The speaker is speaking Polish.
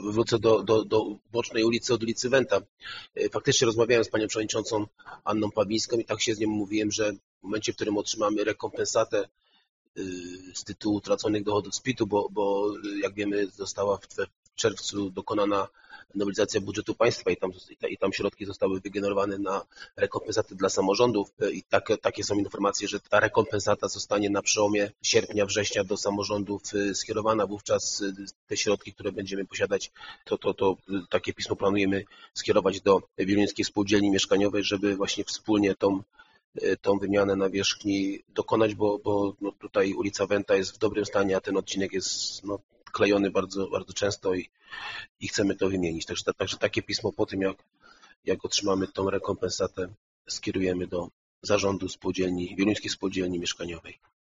wrócę do bocznej ulicy od ulicy Wenta. Faktycznie rozmawiałem z panią przewodniczącą Anną Pawlińską i tak się z nią mówiłem, że w momencie, w którym otrzymamy rekompensatę z tytułu utraconych dochodów z PIT-u, bo jak wiemy została w czerwcu dokonana nowelizacja budżetu państwa i tam środki zostały wygenerowane na rekompensaty dla samorządów i takie są informacje, że ta rekompensata zostanie na przełomie sierpnia, września do samorządów skierowana. Wówczas te środki, które będziemy posiadać, to takie pismo planujemy skierować do Wieluńskiej Spółdzielni Mieszkaniowej, żeby właśnie wspólnie tą wymianę nawierzchni dokonać, bo tutaj ulica Wenta jest w dobrym stanie, a ten odcinek jest klejony bardzo, bardzo często i chcemy to wymienić. Także takie pismo po tym, jak otrzymamy tą rekompensatę, skierujemy do zarządu spółdzielni, Wieluńskiej Spółdzielni Mieszkaniowej.